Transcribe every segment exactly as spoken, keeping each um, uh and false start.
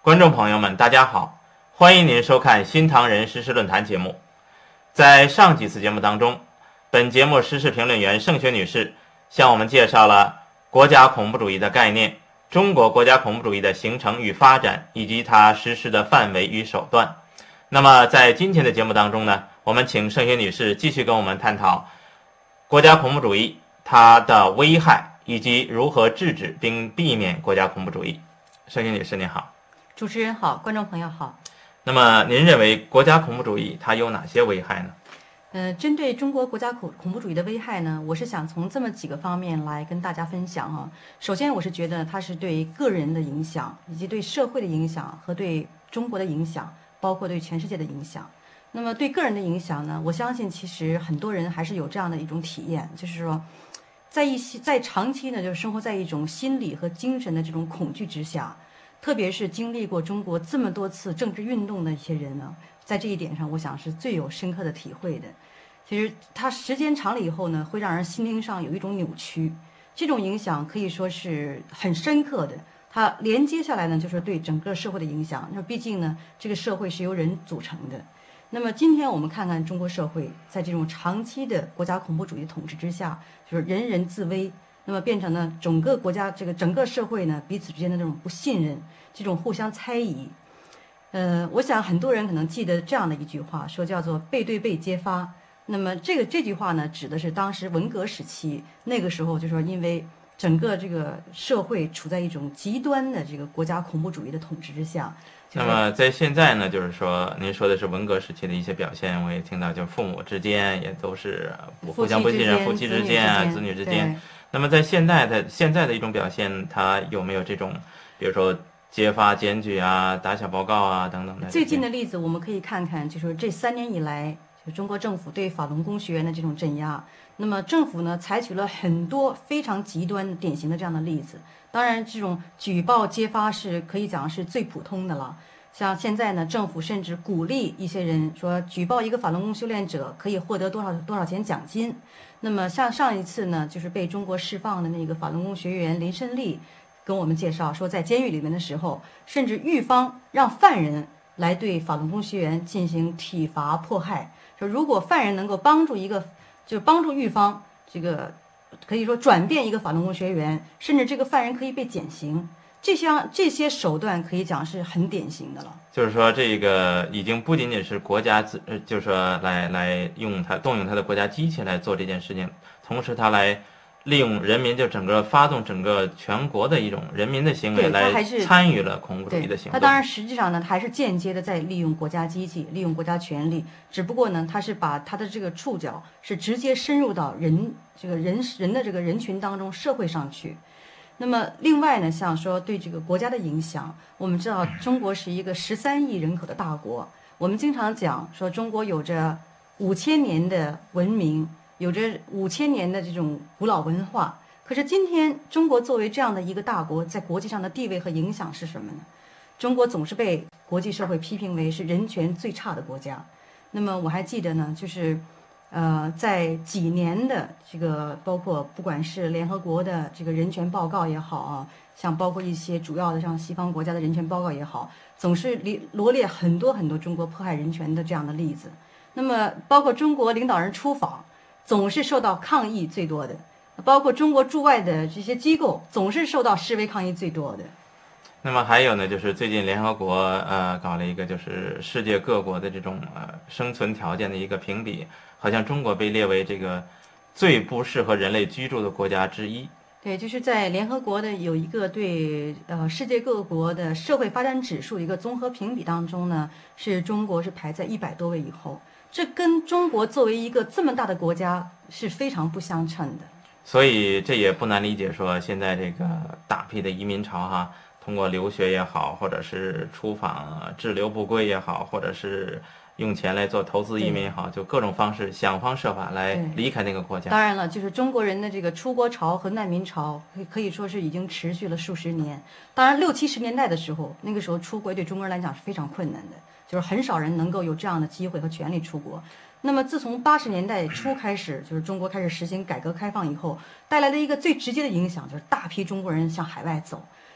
观众朋友们，大家好，欢迎您收看新唐人时事论坛节目。在上几次节目当中，本节目时事评论员盛雪女士向我们介绍了国家恐怖主义的概念、中国国家恐怖主义的形成与发展，以及它实施的范围与手段。那么在今天的节目当中呢，我们请盛雪女士继续跟我们探讨国家恐怖主义它的危害，以及如何制止并避免国家恐怖主义。盛雪女士您好。 主持人好，观众朋友好。 那么您认为国家恐怖主义它有哪些危害呢？ 呃，针对中国国家恐恐怖主义的危害呢，我是想从这么几个方面来跟大家分享哈。首先，我是觉得它是对个人的影响，以及对社会的影响和对中国的影响，包括对全世界的影响。那么对个人的影响呢，我相信其实很多人还是有这样的一种体验，就是说，在一些在长期呢，就是生活在一种心理和精神的这种恐惧之下。特别是经历过中国这么多次政治运动的一些人呢，在这一点上，我想是最有深刻的体会的。其实它时间长了以后呢，会让人心灵上有一种扭曲，这种影响可以说是很深刻的。它连接下来呢，就是对整个社会的影响。那毕竟呢，这个社会是由人组成的。那么今天我们看看中国社会在这种长期的国家恐怖主义统治之下，就是人人自危。那么变成了整个国家这个整个社会呢彼此之间的这种不信任，这种互相猜疑。呃，我想很多人可能记得这样的一句话，说叫做背对背揭发。那么这个这句话呢，指的是当时文革时期，那个时候就说因为整个这个社会处在一种极端的这个国家恐怖主义的统治之下。 那么在现在呢，就是说您说的是文革时期的一些表现，我也听到，就是父母之间也都是互相不信任，夫妻之间啊，子女之间。那么在现在的现在的一种表现，它有没有这种，比如说揭发、检举啊、打小报告啊等等的？ 最近的例子我们可以看看，就是这三年以来，就中国政府对法轮功学员的这种镇压。那么政府呢，采取了很多非常极端、典型的这样的例子。当然，这种举报揭发是可以讲是最普通的了。像现在呢，政府甚至鼓励一些人说，举报一个法轮功修炼者可以获得多少多少钱奖金。那么像上一次呢，就是被中国释放的那个法轮功学员林胜利跟我们介绍说，在监狱里面的时候，甚至狱方让犯人来对法轮功学员进行体罚迫害。说如果犯人能够帮助一个，就帮助狱方这个可以说转变一个法轮功学员，甚至这个犯人可以被减刑。这些这些手段可以讲是很典型的了。 就是说，这个已经不仅仅是国家自，就是说来来用它动用它的国家机器来做这件事情，同时它来利用人民就整个发动整个全国的一种人民的行为来参与了恐怖主义的行动。 它当然实际上呢，它还是间接的在利用国家机器，利用国家权力，只不过呢，它是把它的这个触角是直接深入到人这个人人的这个人群当中、社会上去。那么另外呢，像说对这个国家的影响，我们知道中国是一个十三亿人口的大国，我们经常讲说中国有着五千年的文明，有着五千年的这种古老文化。可是今天中国作为这样的一个大国，在国际上的地位和影响是什么呢？中国总是被国际社会批评为是人权最差的国家。那么我还记得呢，就是呃，在几年的这个，包括不管是联合国的这个人权报告也好啊，像包括一些主要的像西方国家的人权报告也好，总是罗列很多很多中国迫害人权的这样的例子。那么包括中国领导人出访，总是受到抗议最多的，包括中国驻外的这些机构，总是受到示威抗议最多的。 那么还有呢，就是最近联合国呃搞了一个就是世界各国的这种呃生存条件的一个评比，好像中国被列为这个最不适合人类居住的国家之一。 对，就是在联合国的有一个对呃世界各国的社会发展指数一个综合评比当中呢，是中国是排在一百多位以后，这跟中国作为一个这么大的国家是非常不相称的。 所以这也不难理解，说现在这个大批的移民潮哈。通过留学也好，或者是出访滞留不归也好，或者是用钱来做投资移民也好，就各种方式想方设法来离开那个国家。 当然了，就是中国人的这个出国潮和难民潮可以说是已经持续了数十年。当然六七十年代的时候，那个时候出国对中国人来讲是非常困难的，就是很少人能够有这样的机会和权利出国。那么自从八十年代初开始，就是中国开始实行改革开放以后，带来的一个最直接的影响就是大批中国人向海外走。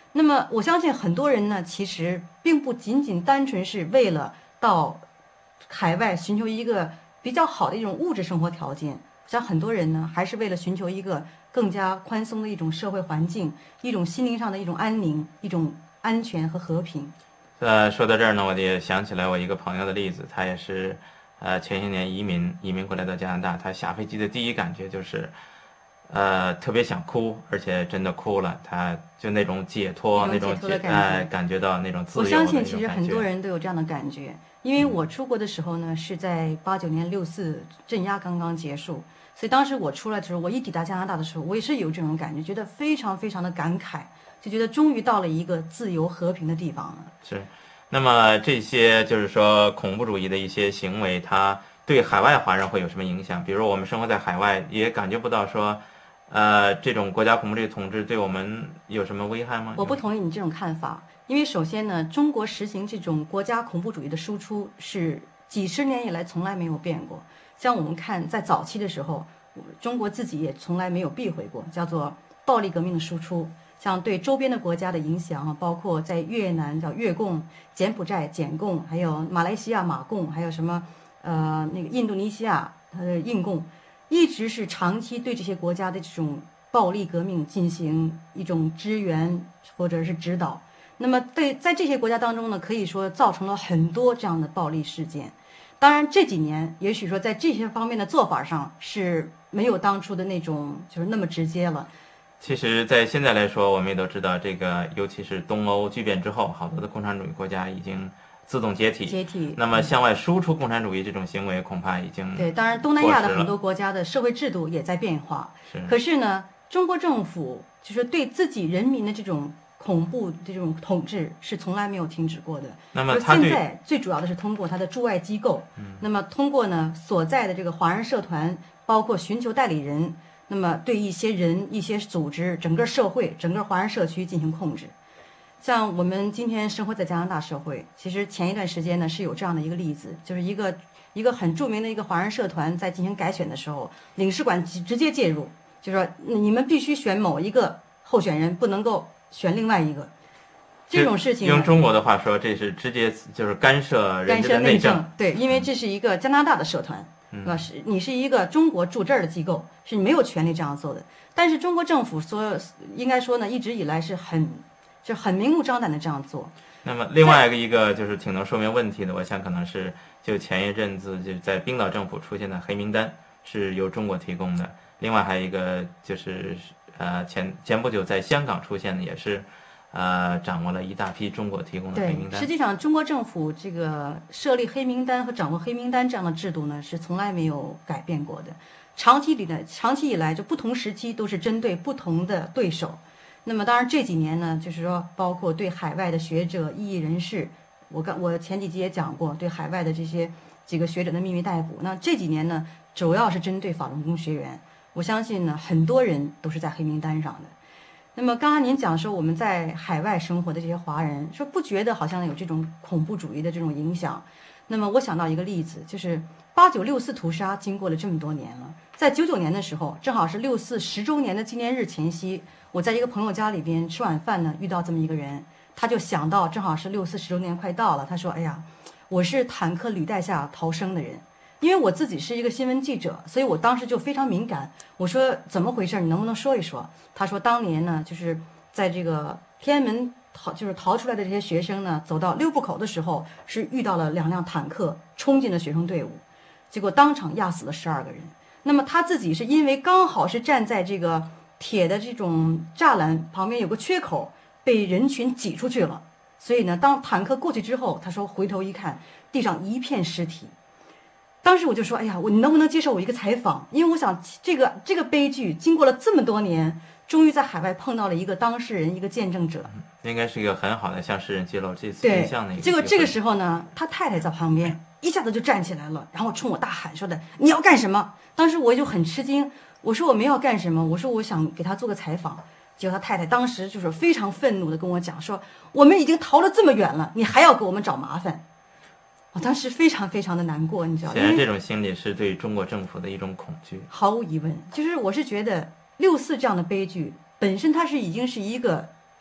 那么我相信很多人呢，其实并不仅仅单纯是为了到海外寻求一个比较好的一种物质生活条件，像很多人呢，还是为了寻求一个更加宽松的一种社会环境，一种心灵上的一种安宁，一种安全和和平。 呃，说到这儿呢，我也想起来我一个朋友的例子，他也是，呃，前些年移民移民过来到加拿大，他下飞机的第一感觉就是，呃，特别想哭，而且真的哭了，他就那种解脱，那种解，呃，感觉到那种自由的那种感觉。 我相信其实很多人都有这样的感觉，因为我出国的时候呢，是在八九年六四镇压刚刚结束，所以当时我出来的时候，我一抵达加拿大的时候，我也是有这种感觉，觉得非常非常的感慨。就觉得终于到了一个自由和平的地方了。 是，那么这些就是说恐怖主义的一些行为，它对海外华人会有什么影响？比如我们生活在海外，也感觉不到说，呃，这种国家恐怖主义统治对我们有什么危害吗？ 我不同意你这种看法，因为首先呢，中国实行这种国家恐怖主义的输出是几十年以来从来没有变过。像我们看在早期的时候，中国自己也从来没有避讳过，叫做暴力革命的输出。像对周边的国家的影响，包括在越南叫越共、柬埔寨柬共，还有马来西亚马共，还有什么呃那个印度尼西亚呃印共，一直是长期对这些国家的这种暴力革命进行一种支援或者是指导。那么对在这些国家当中呢，可以说造成了很多这样的暴力事件。当然这几年也许说在这些方面的做法上是没有当初的那种就是那么直接了。 其实，在现在来说，我们也都知道，这个尤其是东欧剧变之后，好多的共产主义国家已经自动解体。 解体。 那么，向外输出共产主义这种行为，恐怕已经对。当然，东南亚的很多国家的社会制度也在变化。 是。 可是呢，中国政府就是对自己人民的这种恐怖这种统治是从来没有停止过的。 那么，他现在最主要的是通过他的驻外机构， 嗯、 那么通过呢所在的这个华人社团，包括寻求代理人。那么对一些人、一些组织、整个社会、整个华人社区进行控制，像我们今天生活在加拿大社会，其实前一段时间呢是有这样的一个例子，就是一个一个很著名的一个华人社团在进行改选的时候，领事馆直接介入，就说你们必须选某一个候选人，不能够选另外一个。这种事情用中国的话说，这是直接就是干涉人家的内政。 对，因为这是一个加拿大的社团。是吧？是你是一个中国驻这儿的机构，是你没有权利这样做的。但是中国政府说，应该说呢，一直以来是很，就很明目张胆的这样做。 那么另外一个就是挺能说明问题的，我想可能是就前一阵子就在冰岛政府出现的黑名单是由中国提供的。另外还有一个就是呃前前不久在香港出现的也是。呃，掌握了一大批中国提供的黑名单。 对，实际上中国政府这个设立黑名单和掌握黑名单这样的制度呢，是从来没有改变过的。长期里呢，长期以来就不同时期都是针对不同的对手。那么当然这几年呢，就是说包括对海外的学者、异议人士，我刚我前几集也讲过，对海外的这些几个学者的秘密逮捕。那这几年呢，主要是针对法轮功学员。我相信呢，很多人都是在黑名单上的。那么刚刚您讲说我们在海外生活的这些华人说不觉得好像有这种恐怖主义的这种影响，那么我想到一个例子，就是八九六四屠杀经过了这么多年了，在九九年的时候，正好是六四十周年的纪念日前夕，我在一个朋友家里边吃晚饭呢，遇到这么一个人，他就想到正好是六四十周年快到了，他说：“哎呀，我是坦克履带下逃生的人。”因为我自己是一个新闻记者，所以我当时就非常敏感。我说怎么回事？你能不能说一说？他说当年呢，就是在这个天安门逃，就是逃出来的这些学生呢，走到六步口的时候，是遇到了两辆坦克冲进了学生队伍，结果当场压死了十二个人。那么他自己是因为刚好是站在这个铁的这种栅栏旁边有个缺口，被人群挤出去了。所以呢，当坦克过去之后，他说回头一看，地上一片尸体。当时我就说，哎呀，我你能不能接受我一个采访？因为我想这个这个悲剧经过了这么多年，终于在海外碰到了一个当事人，一个见证者， 应该是一个很好的向世人揭露这次真相的一个。 结果这个时候呢，他太太在旁边一下子就站起来了，然后冲我大喊说的：“你要干什么？”当时我就很吃惊，我说我没要干什么，我说我想给他做个采访。结果他太太当时就是非常愤怒的跟我讲说：“我们已经逃了这么远了，你还要给我们找麻烦。”我当时非常非常的难过，你知道吗？ 显然这种心理是对中国政府的一种恐惧。 毫无疑问，就是我是觉得六四这样的悲剧本身它是已经是一个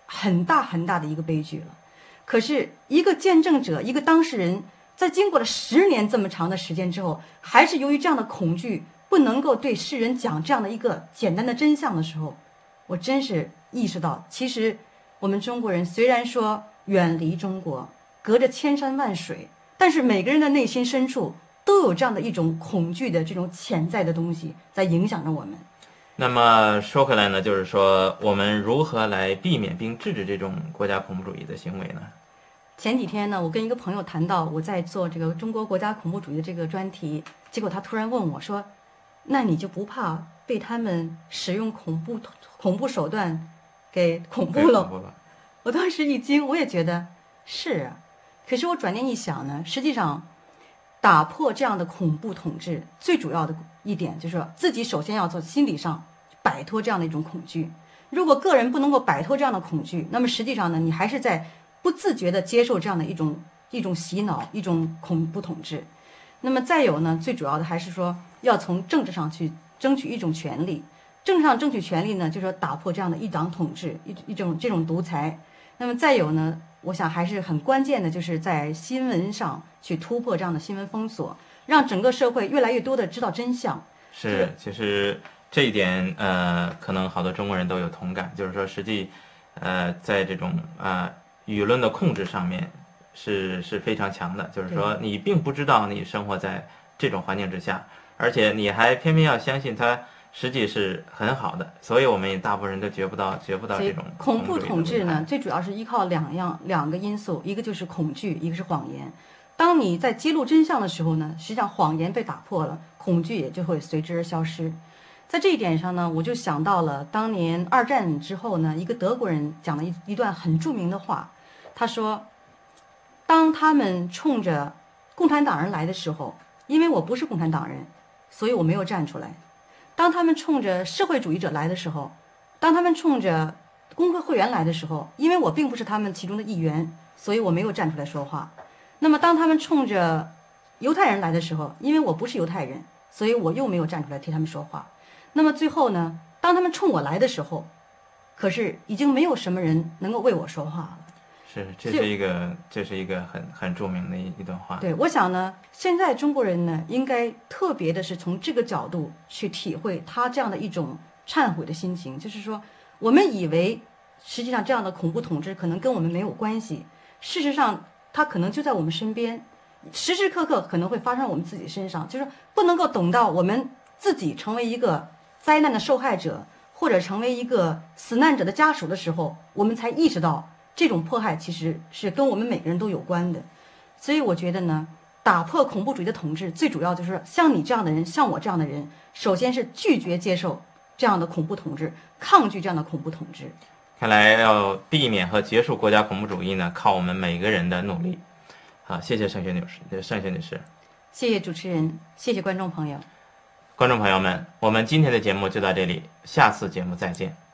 很大很大的一个悲剧了。可是一个见证者，一个当事人，在经过了十年这么长的时间之后，还是由于这样的恐惧，不能够对世人讲这样的一个简单的真相的时候，我真是意识到，其实我们中国人虽然说远离中国，隔着千山万水，但是每个人的内心深处都有这样的一种恐惧的这种潜在的东西在影响着我们。 那么说回来呢，就是说我们如何来避免并制止这种国家恐怖主义的行为呢？ 前几天呢，我跟一个朋友谈到我在做这个中国国家恐怖主义的这个专题，结果他突然问我说：“那你就不怕被他们使用恐怖恐怖手段给恐怖了？” 恐怖了。 我当时一惊，我也觉得是啊。可是我转念一想呢，实际上打破这样的恐怖统治，最主要的一点就是说自己首先要做心理上摆脱这样的一种恐惧。如果个人不能够摆脱这样的恐惧，那么实际上呢，你还是在不自觉地接受这样的一种一种洗脑，一种恐怖统治。那么再有呢，最主要的还是说要从政治上去争取一种权利。政治上争取权利呢，就是说打破这样的一党统治，一一种这种独裁。那么再有呢，我想还是很关键的，就是在新闻上去突破这样的新闻封锁，让整个社会越来越多的知道真相。 是，其实这一点呃，可能好多中国人都有同感，就是说实际呃，在这种呃舆论的控制上面是是非常强的，就是说你并不知道你生活在这种环境之下，而且你还偏偏要相信它实际是很好的，所以我们也大部分人都觉不到觉不到这种恐怖统治呢，最主要是依靠两样两个因素，一个就是恐惧，一个是谎言。当你在揭露真相的时候呢，实际上谎言被打破了，恐惧也就会随之而消失。在这一点上呢，我就想到了当年二战之后呢，一个德国人讲了一一段很著名的话，他说：“当他们冲着共产党人来的时候，因为我不是共产党人，所以我没有站出来。当他们冲着社会主义者来的时候，当他们冲着工会会员来的时候，因为我并不是他们其中的一员，所以我没有站出来说话。那么当他们冲着犹太人来的时候，因为我不是犹太人，所以我又没有站出来替他们说话。那么最后呢，当他们冲我来的时候，可是已经没有什么人能够为我说话了。” 是，这是一个这是一个很很著名的一一段话。 对，我想呢，现在中国人呢，应该特别的是从这个角度去体会他这样的一种忏悔的心情，就是说，我们以为实际上这样的恐怖统治可能跟我们没有关系，事实上它可能就在我们身边，时时刻刻可能会发生在我们自己身上，就是不能够等到我们自己成为一个灾难的受害者，或者成为一个死难者的家属的时候，我们才意识到这种迫害其实是跟我们每个人都有关的。所以我觉得呢，打破恐怖主义的统治，最主要就是像你这样的人，像我这样的人，首先是拒绝接受这样的恐怖统治，抗拒这样的恐怖统治。 看来要避免和结束国家恐怖主义呢，靠我们每个人的努力。好，谢谢盛雪女士，盛雪女士， 谢谢主持人，谢谢观众朋友。 观众朋友们，我们今天的节目就到这里，下次节目再见。